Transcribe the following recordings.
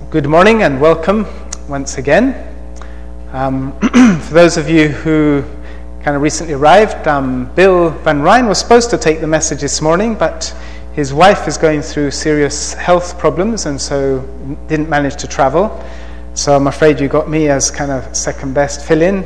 Good morning and welcome once again. For those of you who kind of recently arrived, Bill Van Rijn was supposed to take the message this morning, but his wife is going through serious health problems and so didn't manage to travel. So I'm afraid you got me as kind of second best fill-in.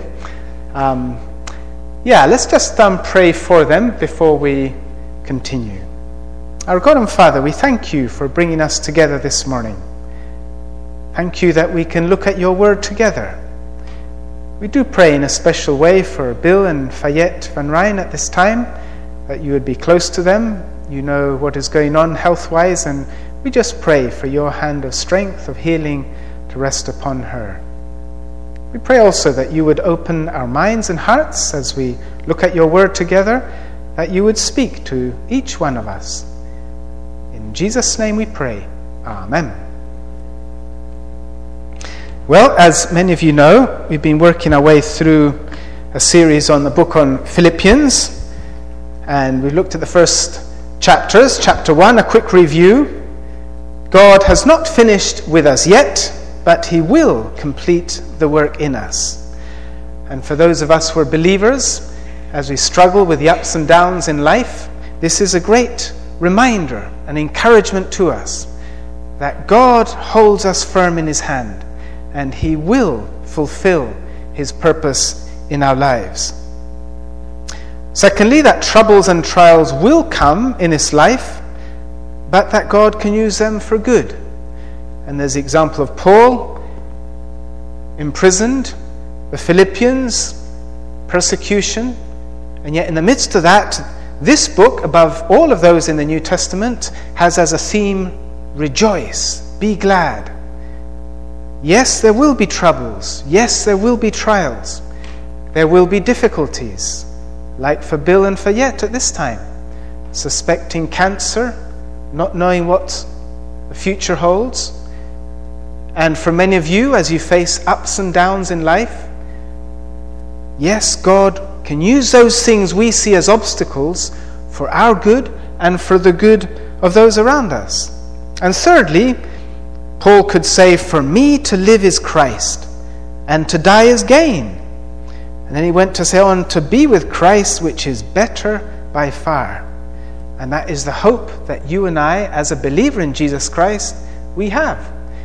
Let's just pray for them before we continue. Our God and Father, we thank you for bringing us together this morning. Thank you that we can look at your word together. We do pray in a special way for Bill and Fayette Van Rijn at this time, that you would be close to them. You know what is going on health-wise, and we just pray for your hand of strength, of healing to rest upon her. We pray also that you would open our minds and hearts as we look at your word together, that you would speak to each one of us. In Jesus' name we pray. Amen. Well, as many of you know, we've been working our way through a series on the book on Philippians, and we've looked at the first chapters. Chapter 1, a quick review. God has not finished with us yet, but he will complete the work in us. And for those of us who are believers, as we struggle with the ups and downs in life, this is a great reminder, an encouragement to us, that God holds us firm in his hand, and he will fulfill his purpose in our lives. Secondly, that troubles and trials will come in this life, but that God can use them for good. And there's the example of Paul, imprisoned, the Philippians, persecution, and yet in the midst of that, this book, above all of those in the New Testament, has as a theme, rejoice, be glad. Yes, there will be troubles. Yes, there will be trials. There will be difficulties, like for Bill and Fayette at this time, suspecting cancer, not knowing what the future holds. And for many of you, as you face ups and downs in life, yes, God can use those things we see as obstacles for our good and for the good of those around us. And thirdly, Paul could say, for me to live is Christ, and to die is gain. And then he went to say on, to be with Christ, which is better by far. And that is the hope that you and I, as a believer in Jesus Christ, we have.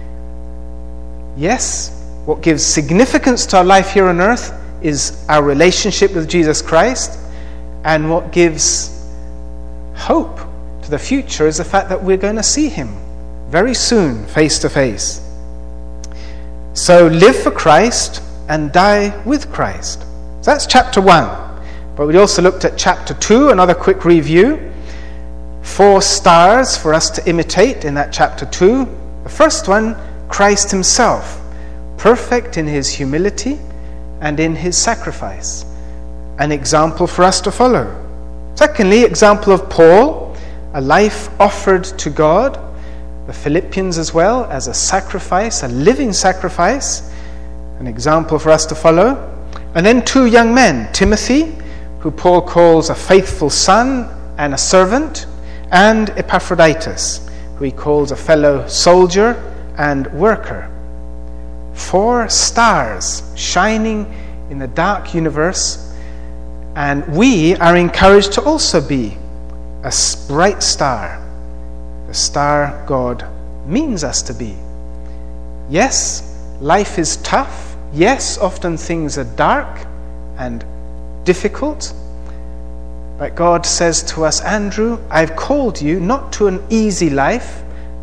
Yes, what gives significance to our life here on earth is our relationship with Jesus Christ, and what gives hope to the future is the fact that we're going to see him very soon, face to face. So live for Christ and die with Christ. So that's chapter 1. But we also looked at chapter 2, another quick review. 4 stars for us to imitate in that chapter 2. The first one, Christ himself, perfect in his humility and in his sacrifice. An example for us to follow. Secondly, example of Paul, a life offered to God. The Philippians as well, as a sacrifice, a living sacrifice, an example for us to follow. And then 2 young men, Timothy, who Paul calls a faithful son and a servant, and Epaphroditus, who he calls a fellow soldier and worker. 4 stars shining in the dark universe, and we are encouraged to also be a bright star, the star God means us to be. Yes, life is tough. Yes, often things are dark and difficult. But God says to us, Andrew, I've called you not to an easy life.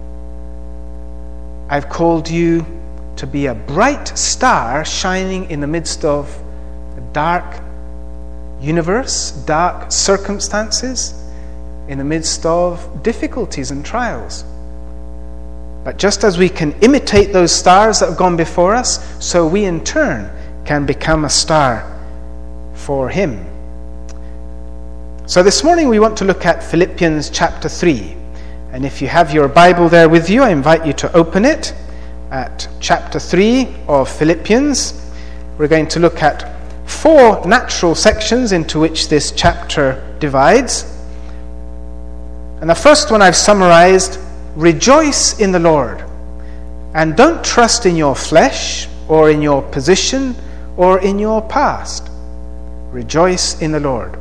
I've called you to be a bright star shining in the midst of a dark universe, dark circumstances, in the midst of difficulties and trials. But just as we can imitate those stars that have gone before us, so we in turn can become a star for him. So this morning we want to look at Philippians chapter 3. And if you have your Bible there with you, I invite you to open it at chapter 3 of Philippians. We're going to look at 4 natural sections into which this chapter divides. And the first one I've summarized, rejoice in the Lord. And don't trust in your flesh or in your position or in your past. Rejoice in the Lord.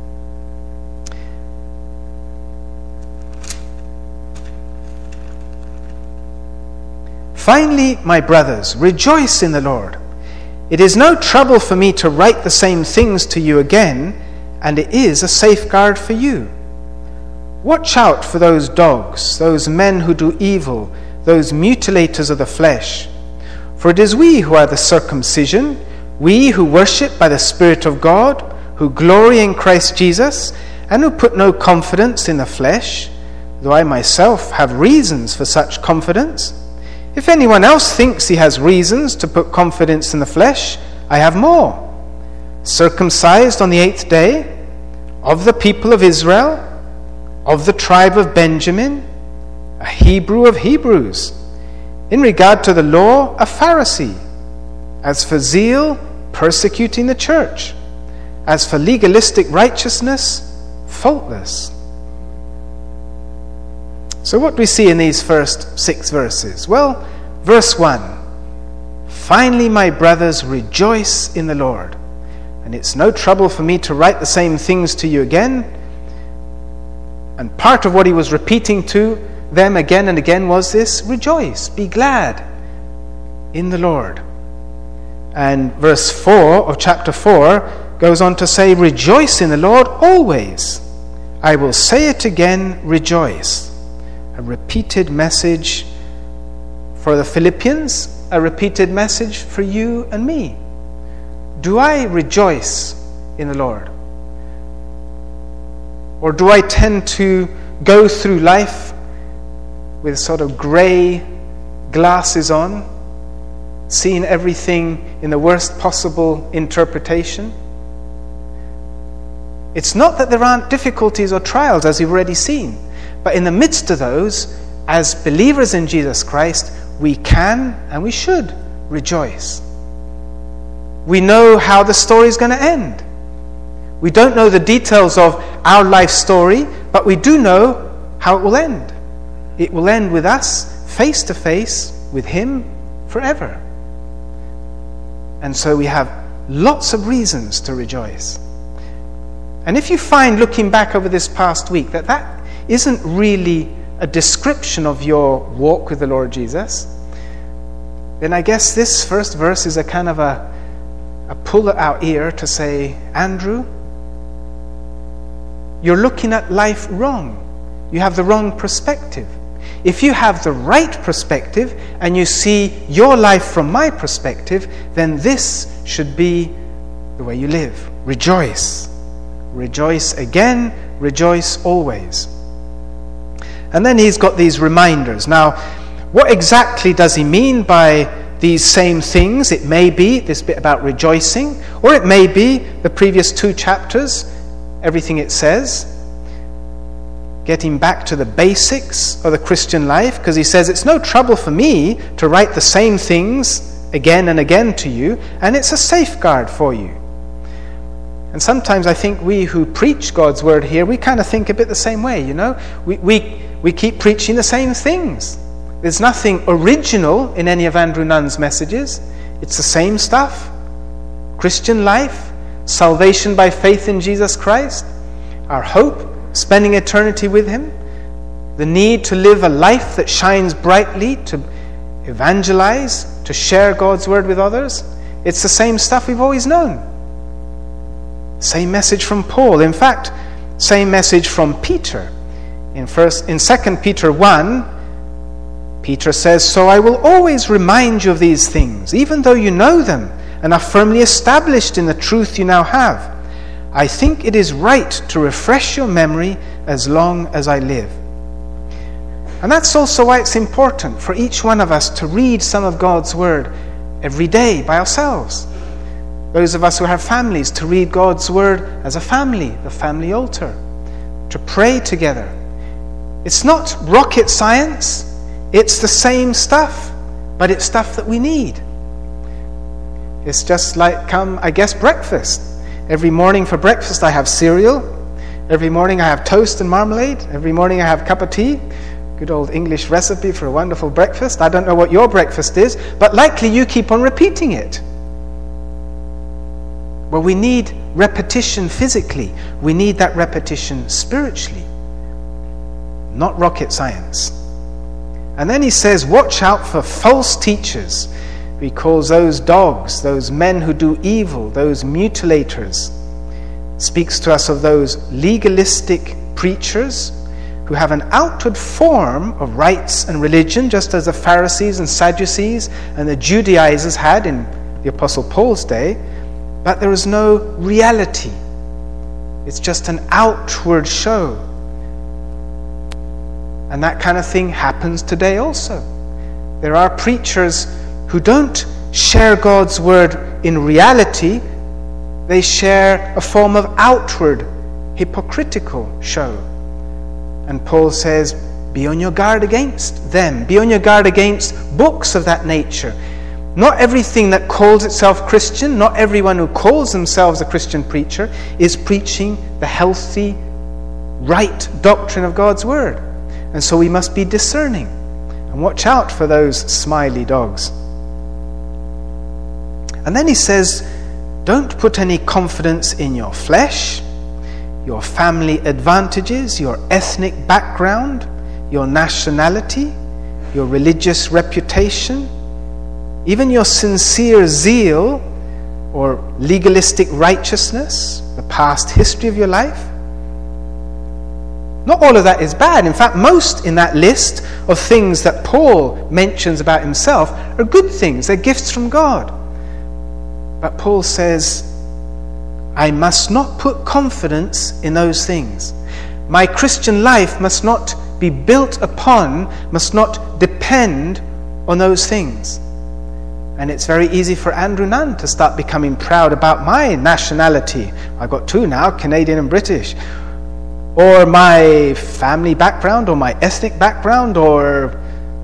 Finally, my brothers, rejoice in the Lord. It is no trouble for me to write the same things to you again, and it is a safeguard for you. Watch out for those dogs, those men who do evil, those mutilators of the flesh. For it is we who are the circumcision, we who worship by the Spirit of God, who glory in Christ Jesus, and who put no confidence in the flesh, though I myself have reasons for such confidence. If anyone else thinks he has reasons to put confidence in the flesh, I have more. Circumcised on the 8th day, of the people of Israel, of the tribe of Benjamin, a Hebrew of Hebrews. In regard to the law, a Pharisee. As for zeal, persecuting the church. As for legalistic righteousness, faultless. So what do we see in these first 6 verses? Well, verse 1. Finally, my brothers, rejoice in the Lord. And it's no trouble for me to write the same things to you again. And part of what he was repeating to them again and again was this: rejoice, be glad in the Lord. And verse 4 of chapter 4 goes on to say, rejoice in the Lord always. I will say it again, rejoice. A repeated message for the Philippians, a repeated message for you and me. Do I rejoice in the Lord? Or do I tend to go through life with sort of grey glasses on, seeing everything in the worst possible interpretation? It's not that there aren't difficulties or trials, as you've already seen. But in the midst of those, as believers in Jesus Christ, we can and we should rejoice. We know how the story is going to end. We don't know the details of our life story, but we do know how it will end. It will end with us face to face with Him forever. And so we have lots of reasons to rejoice. And if you find, looking back over this past week, that isn't really a description of your walk with the Lord Jesus, then I guess this first verse is a kind of a pull at our ear to say, Andrew, you're looking at life wrong. You have the wrong perspective. If you have the right perspective and you see your life from my perspective, then this should be the way you live. Rejoice. Rejoice again. Rejoice always. And then he's got these reminders. Now, what exactly does he mean by these same things? It may be this bit about rejoicing, or it may be the previous 2 chapters, everything it says, getting back to the basics of the Christian life, because he says it's no trouble for me to write the same things again and again to you, and it's a safeguard for you. And sometimes I think we who preach God's word here, we kind of think a bit the same way, you know. We keep preaching the same things. There's nothing original in any of Andrew Nunn's messages. It's the same stuff. Christian life, salvation by faith in Jesus Christ, our hope, spending eternity with Him, the need to live a life that shines brightly, to evangelize, to share God's word with others. It's the same stuff we've always known. Same message from Paul. In fact, same message from Peter. In 2 Peter 1, Peter says, so I will always remind you of these things, even though you know them and are firmly established in the truth you now have. I think it is right to refresh your memory as long as I live. And that's also why it's important for each one of us to read some of God's word every day by ourselves. Those of us who have families, to read God's word as a family, the family altar, to pray together. It's not rocket science. It's the same stuff, but it's stuff that we need. It's just like, breakfast. Every morning for breakfast I have cereal. Every morning I have toast and marmalade. Every morning I have a cup of tea. Good old English recipe for a wonderful breakfast. I don't know what your breakfast is, but likely you keep on repeating it. Well, we need repetition physically. We need that repetition spiritually. Not rocket science. And then he says, watch out for false teachers. He calls those dogs, those men who do evil, those mutilators. Speaks to us of those legalistic preachers who have an outward form of rites and religion, just as the Pharisees and Sadducees and the Judaizers had in the Apostle Paul's day, but there is no reality. It's just an outward show. And that kind of thing happens today also. There are preachers who don't share God's word in reality. They share a form of outward, hypocritical show. And Paul says, be on your guard against them. Be on your guard against books of that nature. Not everything that calls itself Christian, not everyone who calls themselves a Christian preacher is preaching the healthy, right doctrine of God's word. And so we must be discerning and watch out for those smiley dogs. And then he says, don't put any confidence in your flesh, your family advantages, your ethnic background, your nationality, your religious reputation, even your sincere zeal or legalistic righteousness, the past history of your life. Not all of that is bad. In fact, most in that list of things that Paul mentions about himself are good things. They're gifts from God. But Paul says, I must not put confidence in those things. My Christian life must not be built upon, must not depend on those things. And it's very easy for Andrew Nunn to start becoming proud about my nationality. I've got two now, Canadian and British. Or my family background, or my ethnic background, or ...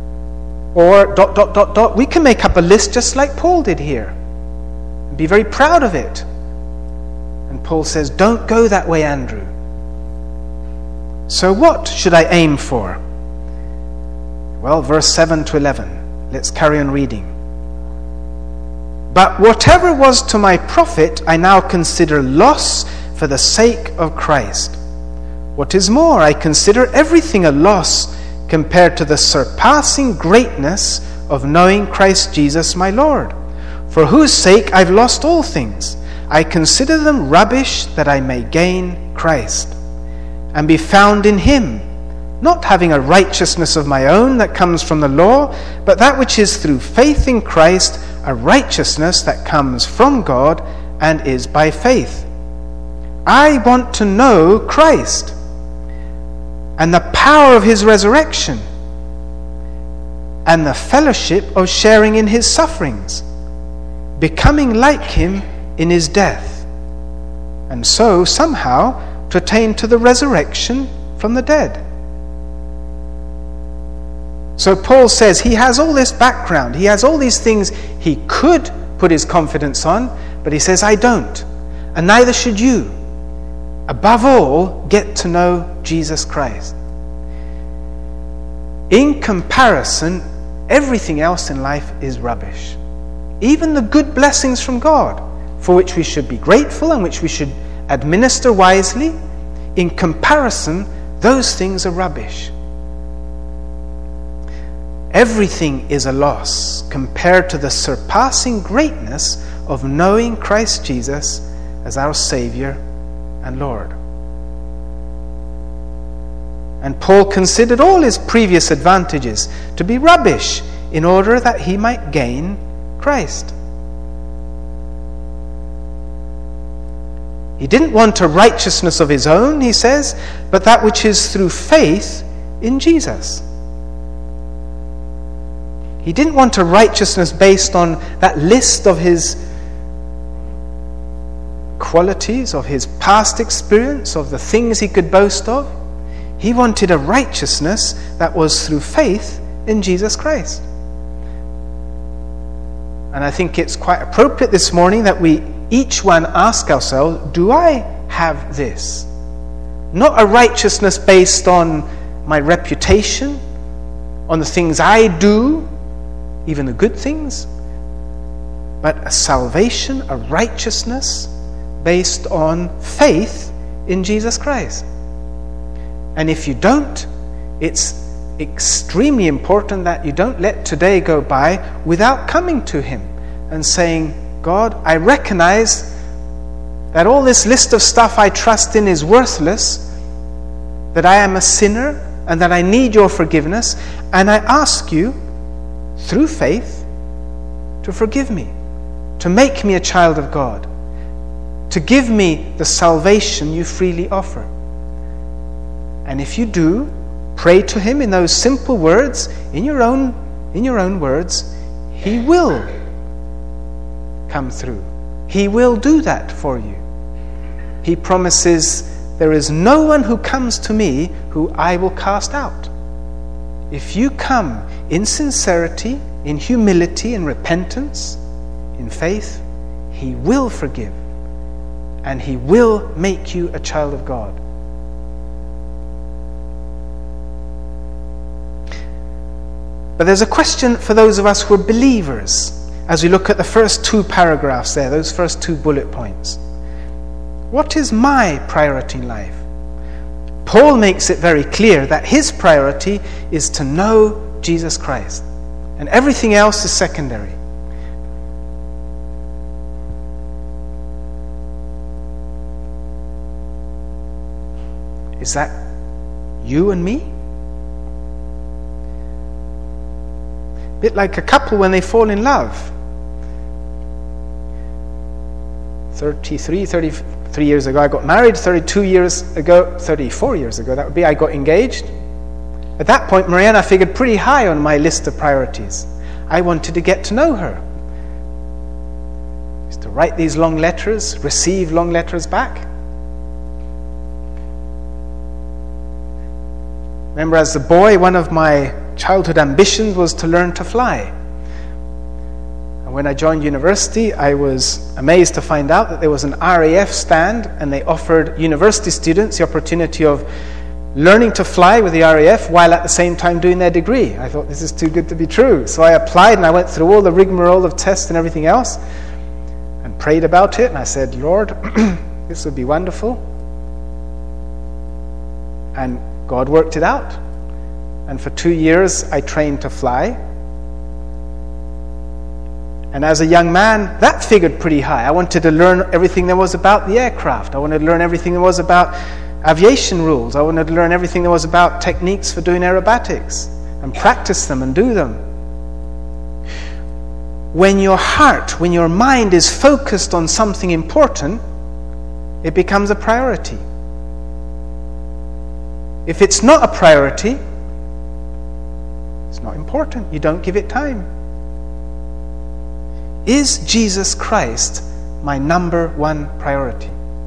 We can make up a list just like Paul did here. And be very proud of it. And Paul says, don't go that way, Andrew. So what should I aim for? Well, verse 7 to 11. Let's carry on reading. But whatever was to my profit, I now consider loss for the sake of Christ. What is more, I consider everything a loss compared to the surpassing greatness of knowing Christ Jesus my Lord, for whose sake I've lost all things. I consider them rubbish that I may gain Christ and be found in him, not having a righteousness of my own that comes from the law, but that which is through faith in Christ, a righteousness that comes from God and is by faith. I want to know Christ and the power of his resurrection and the fellowship of sharing in his sufferings, becoming like him in his death, and so somehow to attain to the resurrection from the dead. So Paul says he has all this background, he has all these things he could put his confidence on, but he says, I don't, and neither should you. Above all, get to know Jesus Christ. In comparison, everything else in life is rubbish. Even the good blessings from God, for which we should be grateful and which we should administer wisely, in comparison, those things are rubbish. Everything is a loss compared to the surpassing greatness of knowing Christ Jesus as our Savior and Lord. And Paul considered all his previous advantages to be rubbish in order that he might gain Christ. He didn't want a righteousness of his own, he says, but that which is through faith in Jesus. He didn't want a righteousness based on that list of his qualities, of his past experience, of the things he could boast of. He wanted a righteousness that was through faith in Jesus Christ. And I think it's quite appropriate this morning that we each one ask ourselves, do I have this? Not a righteousness based on my reputation on the things I do, even the good things, but a salvation, a righteousness based on faith in Jesus Christ. And if you don't, it's extremely important that you don't let today go by without coming to Him and saying, God, I recognize that all this list of stuff I trust in is worthless, that I am a sinner and that I need your forgiveness, and I ask you, through faith, to forgive me, to make me a child of God, to give me the salvation you freely offer. And if you do, pray to Him in those simple words, in your own words, He will come through. He will do that for you. He promises, there is no one who comes to me who I will cast out. If you come in sincerity, in humility, in repentance, in faith, He will forgive, and He will make you a child of God. But there's a question for those of us who are believers as we look at the first two paragraphs there, those first two bullet points. What is my priority in life? Paul makes it very clear that his priority is to know Jesus Christ, and everything else is secondary. Is that you and me? A bit like a couple when they fall in love. 33 years ago I got married, 34 years ago, that would be, I got engaged. At that point, Mariana figured pretty high on my list of priorities. I wanted to get to know her. I used to write these long letters, receive long letters back. Remember, as a boy, one of my childhood ambitions was to learn to fly. And when I joined university, I was amazed to find out that there was an RAF stand, and they offered university students the opportunity of learning to fly with the RAF while at the same time doing their degree. I thought, this is too good to be true. So I applied, and I went through all the rigmarole of tests and everything else and prayed about it, and I said, Lord, this would be wonderful. And God worked it out. And for 2 years, I trained to fly. And as a young man, that figured pretty high. I wanted to learn everything there was about the aircraft. I wanted to learn everything there was about aviation rules. I wanted to learn everything there was about techniques for doing aerobatics and practice them and do them. When your heart, when your mind is focused on something important, it becomes a priority. If it's not a priority, it's not important. You don't give it time. Is Jesus Christ my number one priority?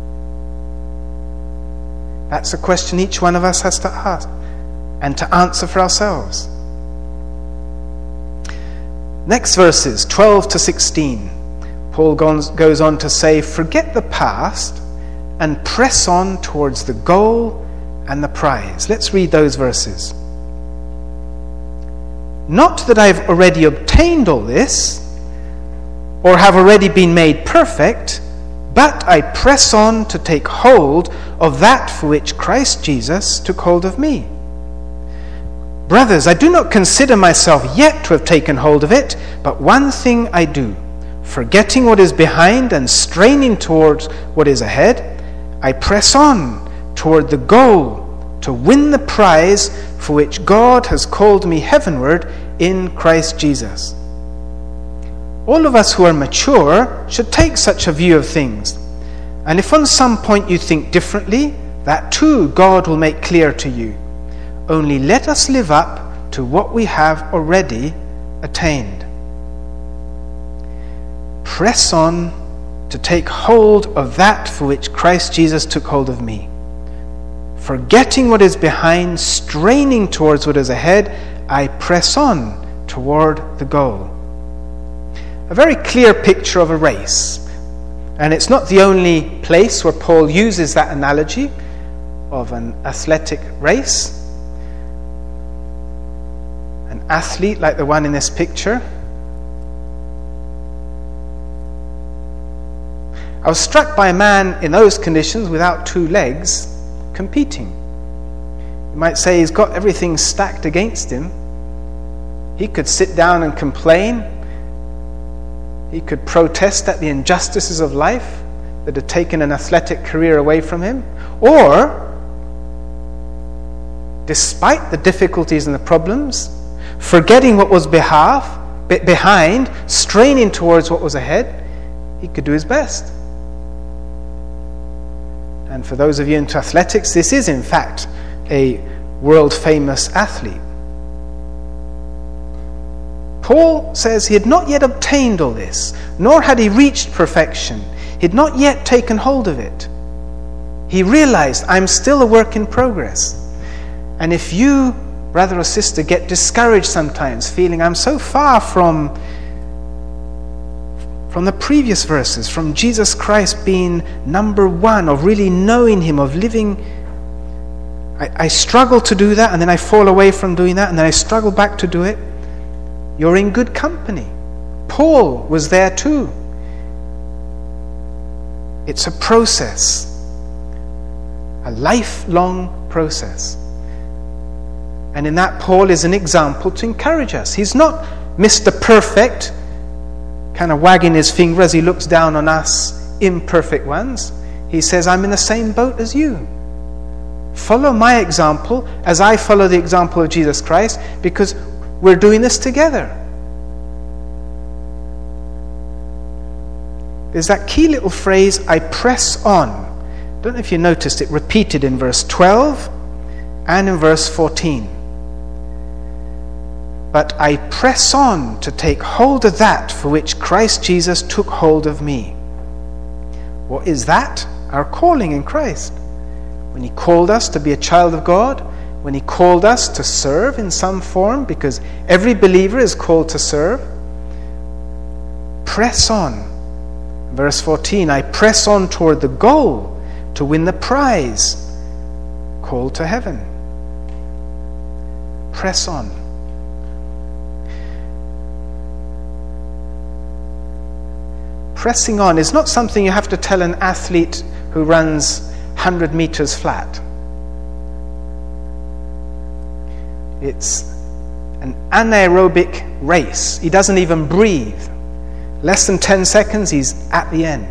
That's a question each one of us has to ask and to answer for ourselves. Next verses, 12 to 16. Paul goes on to say, forget the past and press on towards the goal and the prize. Let's read those verses. Not that I've already obtained all this, or have already been made perfect, but I press on to take hold of that for which Christ Jesus took hold of me. Brothers, I do not consider myself yet to have taken hold of it, but one thing I do, forgetting what is behind and straining towards what is ahead, I press on toward the goal to win the prize for which God has called me heavenward in Christ Jesus. All of us who are mature should take such a view of things. And if on some point you think differently, that too God will make clear to you. Only let us live up to what we have already attained. Press on to take hold of that for which Christ Jesus took hold of me. Forgetting what is behind, straining towards what is ahead, I press on toward the goal. A very clear picture of a race. And it's not the only place where Paul uses that analogy of an athletic race. An athlete like the one in this picture, I was struck by a man in those conditions without two legs competing. You might say he's got everything stacked against him. He could sit down and complain. He could protest at the injustices of life that had taken an athletic career away from him. Or, despite the difficulties and the problems, forgetting what was behind, straining towards what was ahead, he could do his best. And for those of you into athletics, this is in fact a world-famous athlete. Paul says he had not yet obtained all this, nor had he reached perfection. He had not yet taken hold of it. He realized, I'm still a work in progress. And if you, brother or sister, get discouraged sometimes, feeling I'm so far from the previous verses, from Jesus Christ being number one, of really knowing Him, of living, I struggle to do that, and then I fall away from doing that, and then I struggle back to do it. You're in good company. Paul was there too. It's a process, a lifelong process. And in that, Paul is an example to encourage us. He's not Mr. Perfect, kind of wagging his finger as he looks down on us imperfect ones. He says, I'm in the same boat as you. Follow my example as I follow the example of Jesus Christ, because we're doing this together. There's that key little phrase, I press on. I don't know if you noticed it repeated in verse 12 and in verse 14. But I press on to take hold of that for which Christ Jesus took hold of me. What is that? Our calling in Christ. When He called us to be a child of God, when He called us to serve in some form, because every believer is called to serve, press on. Verse 14, I press on toward the goal to win the prize, called to heaven. Press on. Pressing on is not something you have to tell an athlete who runs 100 meters flat. It's an anaerobic race. He doesn't even breathe. Less than 10 seconds, he's at the end.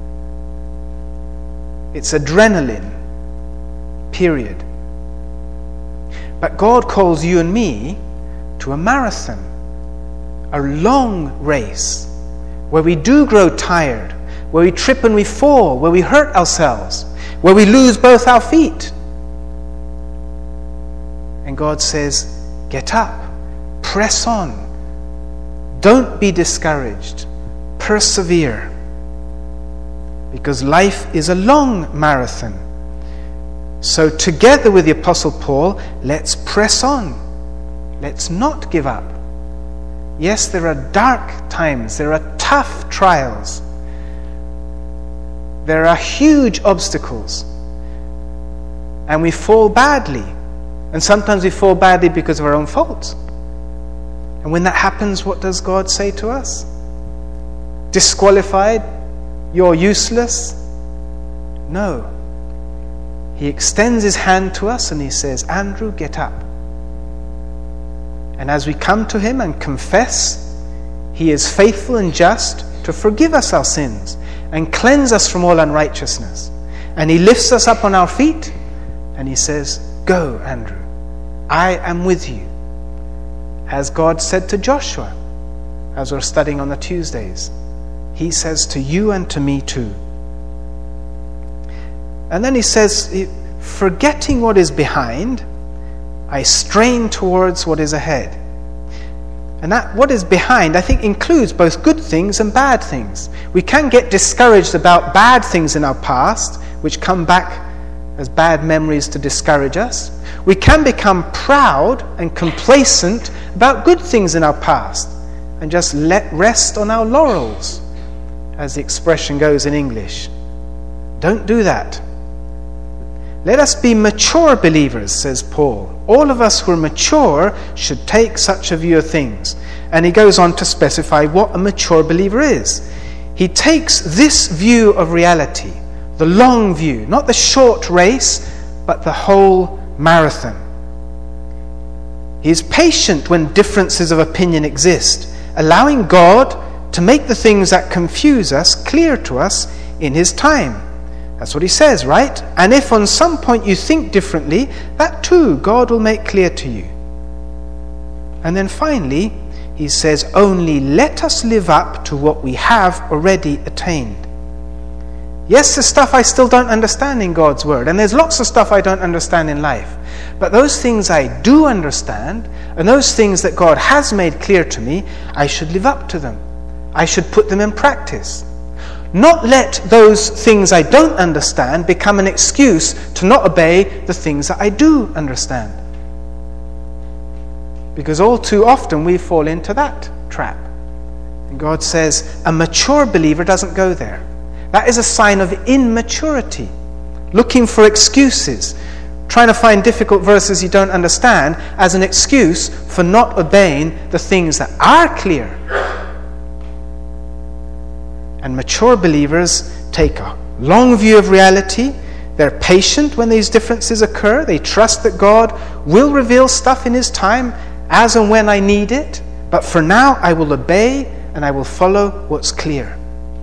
It's adrenaline, period. But God calls you and me to a marathon, a long race, where we do grow tired, where we trip and we fall, where we hurt ourselves, where we lose both our feet. And God says, get up, press on, don't be discouraged, persevere, because life is a long marathon. So together with the Apostle Paul, let's press on, let's not give up. Yes, there are dark times, there are tough trials, there are huge obstacles, and we fall badly, and sometimes we fall badly because of our own faults. And when that happens, what does God say to us? Disqualified? You're useless? No. He extends His hand to us and He says, Andrew, get up. And as we come to Him and confess, He is faithful and just to forgive us our sins and cleanse us from all unrighteousness. And He lifts us up on our feet and He says, go, Andrew, I am with you. As God said to Joshua, as we're studying on the Tuesdays, He says to you and to me too. And then He says, forgetting what is behind, I strain towards what is ahead. And that what is behind, I think, includes both good things and bad things. We can get discouraged about bad things in our past, which come back as bad memories to discourage us. We can become proud and complacent about good things in our past and just let rest on our laurels, as the expression goes in English. Don't do that. Let us be mature believers, says Paul. All of us who are mature should take such a view of things. And he goes on to specify what a mature believer is. He takes this view of reality, the long view, not the short race, but the whole marathon. He is patient when differences of opinion exist, allowing God to make the things that confuse us clear to us in his time. That's what he says, right? And if on some point you think differently, that too God will make clear to you. And then finally, he says, only let us live up to what we have already attained. Yes, there's stuff I still don't understand in God's word, and there's lots of stuff I don't understand in life. But those things I do understand, and those things that God has made clear to me, I should live up to them. I should put them in practice. Not let those things I don't understand become an excuse to not obey the things that I do understand. Because all too often we fall into that trap. And God says a mature believer doesn't go there. That is a sign of immaturity. Looking for excuses. Trying to find difficult verses you don't understand as an excuse for not obeying the things that are clear. And mature believers take a long view of reality. They're patient when these differences occur. They trust that God will reveal stuff in his time as and when I need it. But for now, I will obey and I will follow what's clear.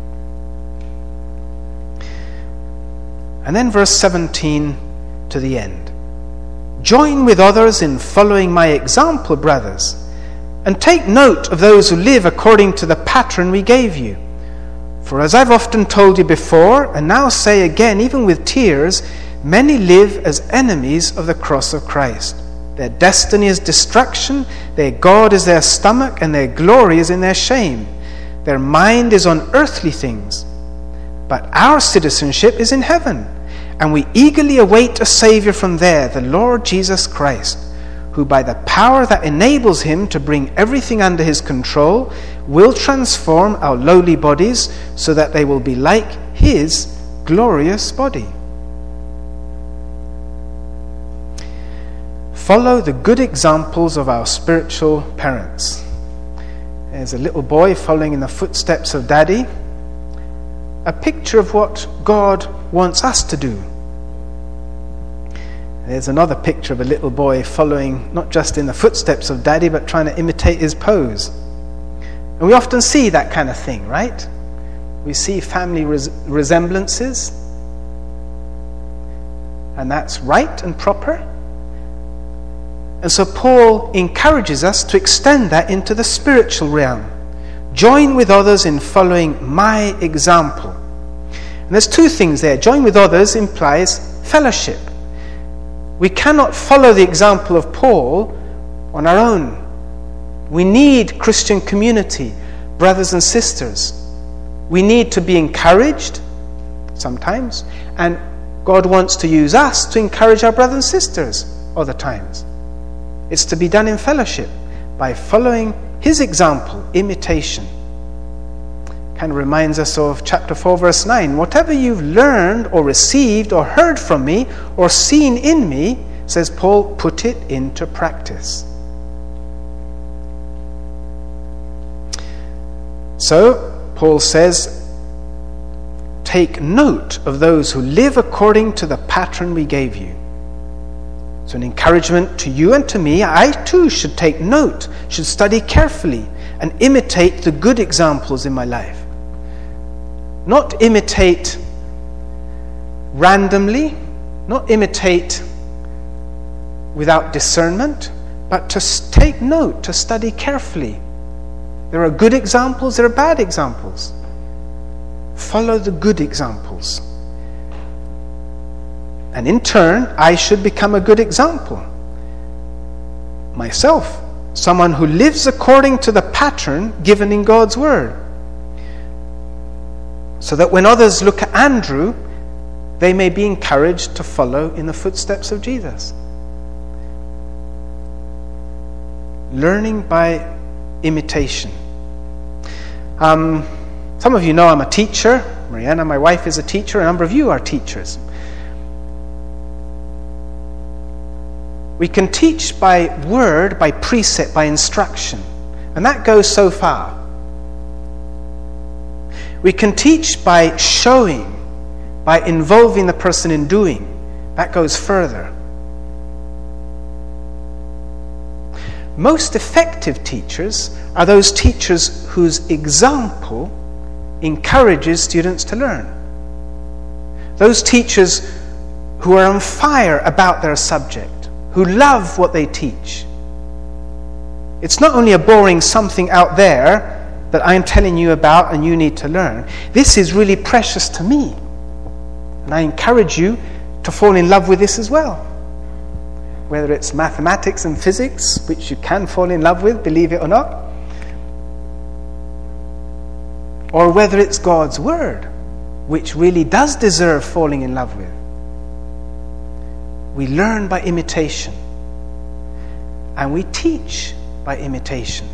And then verse 17 to the end. Join with others in following my example, brothers, and take note of those who live according to the pattern we gave you. For as I've often told you before, and now say again, even with tears, many live as enemies of the cross of Christ. Their destiny is destruction, their God is their stomach, and their glory is in their shame. Their mind is on earthly things. But our citizenship is in heaven, and we eagerly await a Savior from there, the Lord Jesus Christ, who by the power that enables him to bring everything under his control will transform our lowly bodies so that they will be like his glorious body. Follow the good examples of our spiritual parents. There's a little boy following in the footsteps of Daddy. A picture of what God wants us to do. There's another picture of a little boy following not just in the footsteps of Daddy, but trying to imitate his pose. And we often see that kind of thing, right? We see family resemblances. And that's right and proper. And so Paul encourages us to extend that into the spiritual realm. Join with others in following my example. And there's two things there. Join with others implies fellowship. We cannot follow the example of Paul on our own. We need Christian community, brothers and sisters. We need to be encouraged sometimes, and God wants to use us to encourage our brothers and sisters other times. It's to be done in fellowship by following his example, imitation. Kind of reminds us of chapter 4 verse 9. Whatever you've learned or received or heard from me or seen in me, says Paul, put it into practice. So Paul says, take note of those who live according to the pattern we gave you. So an encouragement to you and to me. I too should take note, should study carefully and imitate the good examples in my life. Not imitate randomly, not imitate without discernment, but to take note, to study carefully. There are good examples, there are bad examples. Follow the good examples. And in turn, I should become a good example. Myself, someone who lives according to the pattern given in God's Word. So that when others look at Andrew, they may be encouraged to follow in the footsteps of Jesus. Learning by imitation. Some of you know I'm a teacher. Mariana, my wife, is a teacher. A number of you are teachers. We can teach by word, by precept, by instruction. And that goes so far. We can teach by showing, by involving the person in doing. That goes further. Most effective teachers are those teachers whose example encourages students to learn. Those teachers who are on fire about their subject, who love what they teach. It's not only a boring something out there that I'm telling you about and you need to learn. This is really precious to me. And I encourage you to fall in love with this as well. Whether it's mathematics and physics, which you can fall in love with, believe it or not, or whether it's God's Word, which really does deserve falling in love with. We learn by imitation, and we teach by imitation.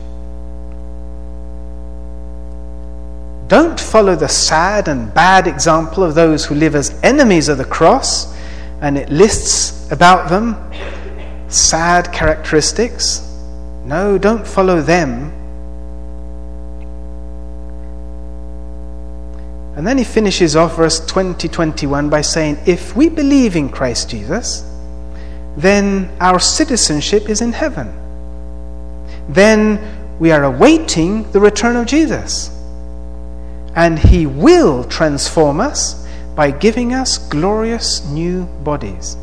Don't follow the sad and bad example of those who live as enemies of the cross, and it lists about them sad characteristics. No, don't follow them. And then he finishes off verse 20-21 by saying, if we believe in Christ Jesus, then our citizenship is in heaven. Then we are awaiting the return of Jesus. And he will transform us by giving us glorious new bodies.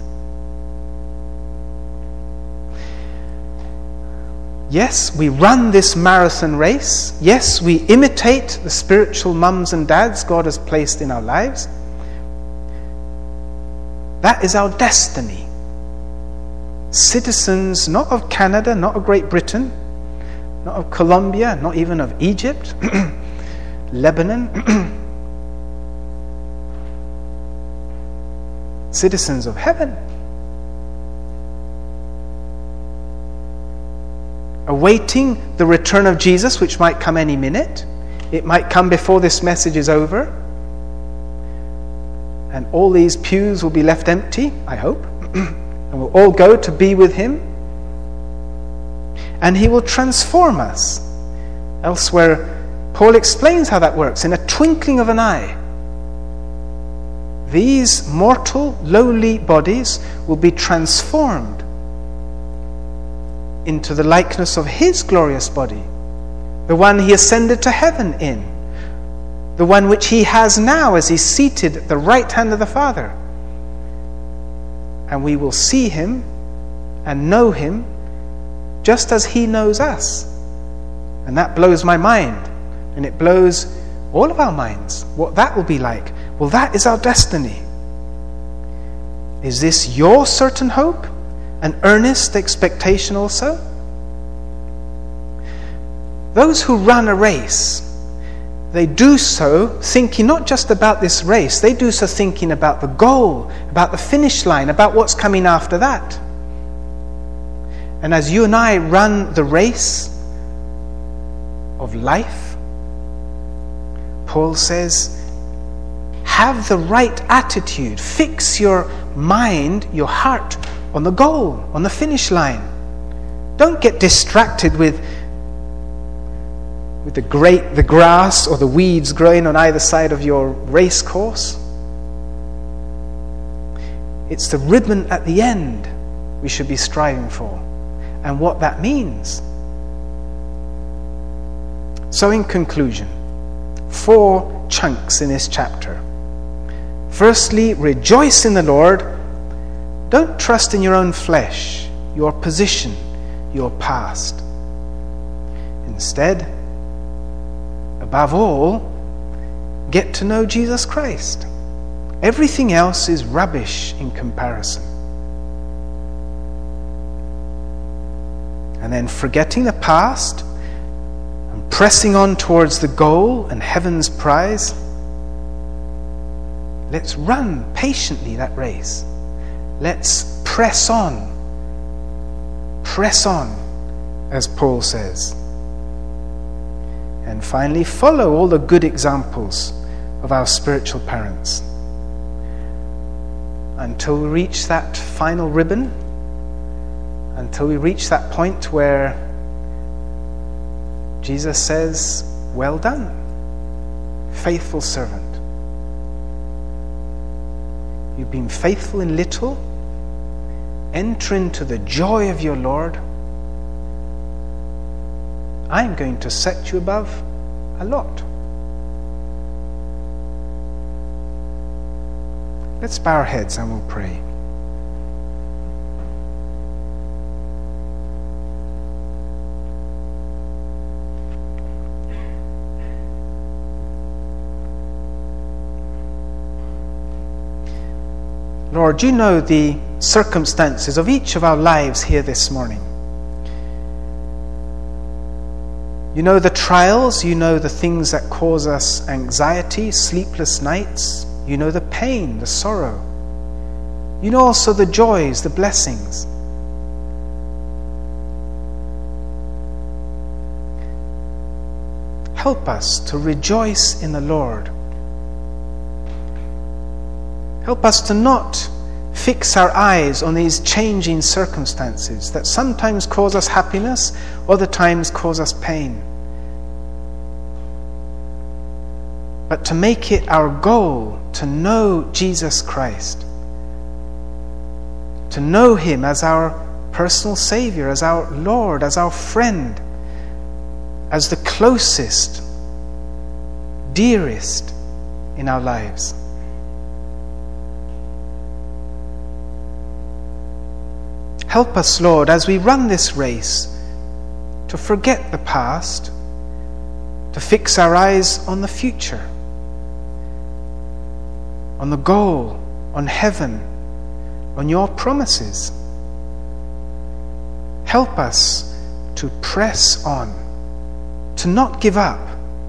Yes, we run this marathon race. Yes, we imitate the spiritual mums and dads God has placed in our lives. That is our destiny. Citizens not of Canada, not of Great Britain, not of Colombia, not even of Egypt, Lebanon. Citizens of heaven. Awaiting the return of Jesus, which might come any minute. It might come before this message is over. And all these pews will be left empty, I hope. And we'll all go to be with him. And he will transform us. Elsewhere, Paul explains how that works. In a twinkling of an eye, these mortal, lowly bodies will be transformed into the likeness of his glorious body, the one he ascended to heaven in, the one which he has now as he's seated at the right hand of the Father. And we will see him and know him just as he knows us. And that blows my mind, and it blows all of our minds, what that will be like. Well, that is our destiny. Is this your certain hope? An earnest expectation also? Those who run a race, they do so thinking not just about this race, they do so thinking about the goal, about the finish line, about what's coming after that. And as you and I run the race of life, Paul says, have the right attitude, fix your mind, your heart on the goal, on the finish line. Don't get distracted with the grass or the weeds growing on either side of your race course. It's the ribbon at the end we should be striving for, and what that means. So in conclusion, 4 chunks in this chapter. Firstly, rejoice in the Lord. Don't trust in your own flesh, your position, your past. Instead, above all, get to know Jesus Christ. Everything else is rubbish in comparison. And then forgetting the past and pressing on towards the goal and heaven's prize, let's run patiently that race. Let's press on, as Paul says. And finally, follow all the good examples of our spiritual parents until we reach that final ribbon until we reach that point where Jesus says, "Well done, faithful servant. You've been faithful in little. Enter into the joy of your Lord. I'm going to set you above a lot." Let's bow our heads and we'll pray. Lord, you know the circumstances of each of our lives here this morning. You know the trials, you know the things that cause us anxiety, sleepless nights. You know the pain, the sorrow. You know also the joys, the blessings. Help us to rejoice in the Lord. Help us to not fix our eyes on these changing circumstances that sometimes cause us happiness, other times cause us pain. But to make it our goal to know Jesus Christ, to know Him as our personal Savior, as our Lord, as our friend, as the closest, dearest in our lives. Help us, Lord, as we run this race, to forget the past, to fix our eyes on the future, on the goal, on heaven, on your promises. Help us to press on, to not give up,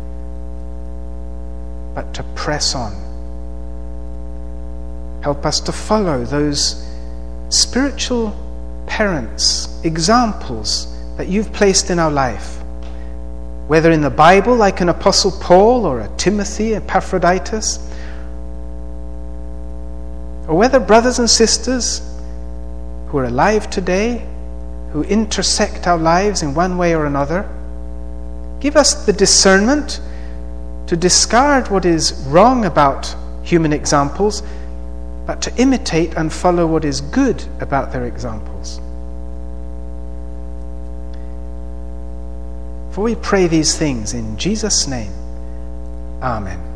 but to press on. Help us to follow those spiritual parents, examples that you've placed in our life, whether in the Bible like an Apostle Paul or a Timothy, Epaphroditus, or whether brothers and sisters who are alive today, who intersect our lives in one way or another. Give us the discernment to discard what is wrong about human examples, but to imitate and follow what is good about their examples. For we pray these things in Jesus' name. Amen.